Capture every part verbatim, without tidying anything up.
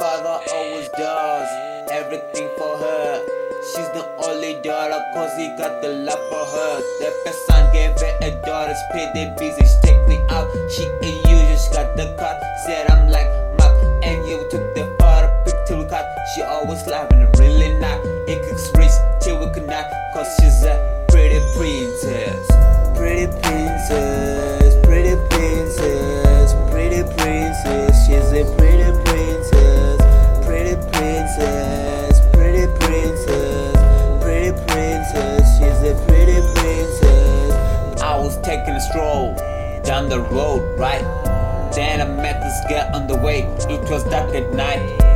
father always does everything for her. She's the only daughter cause he got the love for her. The best son gave her a daughter, pay the busy, she take me out. She ain't you, just got the cut. Said I'm like Mark and you took the photo, picture we cut. She always laughing, really not. It kicks rich till we could not, cause she's a pretty princess. Pretty princess, pretty princess, pretty princess. She's a pretty princess, pretty princess, pretty princess, pretty princess. She's a pretty princess. I was taking a stroll down the road, right? Then I met this girl on the way. It was dark at night.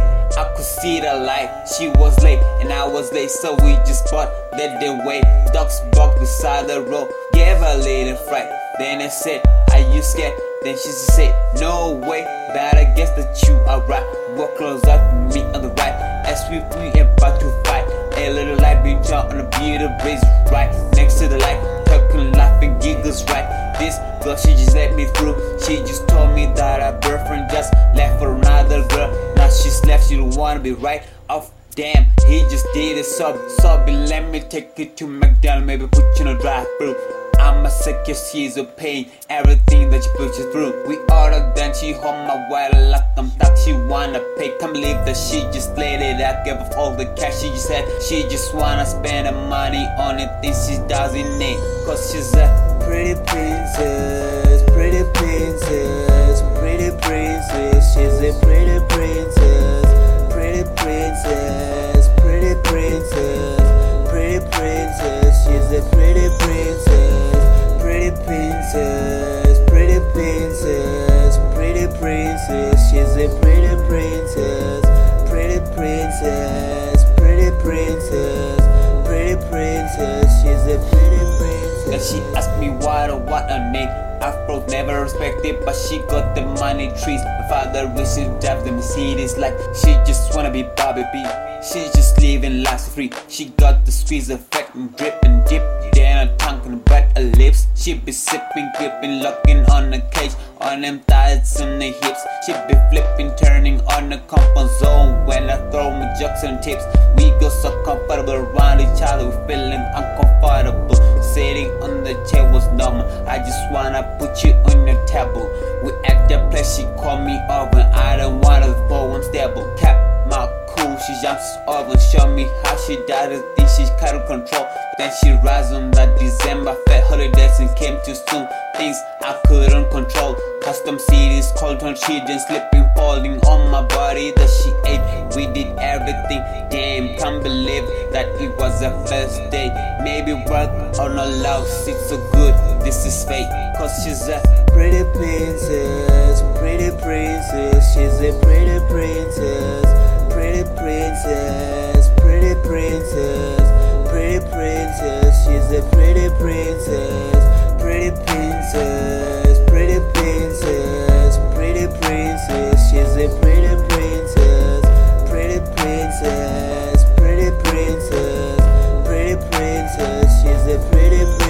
I could see the light. She was late and I was late, so we just bought let them wait. Dogs barked beside the road, gave her a little fright. Then I said, are you scared? Then she said, no way, but I guess that you are right. Walk close up to me on the right, as we we about to fight. A little light being turned on a beautiful breeze right next to the light, talking, laughing, giggles right. This girl, she just let me through. She just told me that her boyfriend just left for another girl. Now she's left, she don't wanna be right off. Damn, he just did it, so so let me take you to McDonald's, maybe put you in a drive-thru. I'ma suck your she's a pain, everything that you put you through. We ordered, then she home my wallet like I'm thought she wanna pay. Can't believe that she just let it out, gave up all the cash. She just said she just wanna spend the money on it, things she doesn't need, cause she's a pretty princess, pretty princess, pretty princess. She's a pretty princess, pretty princess, pretty princess, pretty princess. She's a pretty princess, pretty princess, pretty princess, pretty princess. She's a pretty princess, pretty princess, pretty princess, pretty princess. She's a pretty princess. Then she asked me what or what I need. I felt never respected, but she got the money trees. My father wishes to drive the Mercedes like she just wanna be Bobby B. She just living life free. She got the squeeze effect and drip and dip. Then her tongue can wet her lips. She be sipping, gripping, locking on the cage, on them thighs and the hips. She be flipping, turning on the comfort zone when I throw my jokes and tips. We go so comfortable around each other, we feeling uncomfortable. Sitting on the chair was normal. I just wanna put you on your table. We at the place, she call me over. I don't wanna fall, I'm stable. Cap my cool, she jumps over, show me how she does it. Think she's kind of control. Then she rides on that December fat holidays and came too soon. Things I couldn't control. Custom cities, cold on children, slipping, falling on my body that she ate. We did everything, damn, can't believe that it was the first day. Maybe work or no love, it's so good, this is fate. Cause she's a pretty princess, pretty princess. She's a pretty princess, pretty princess, pretty princess, pretty princess. She's a pretty princess, pretty princess, pretty princess, pretty princess. She's a pretty princess, pretty princess, pretty princess, pretty princess. She's a pretty princess.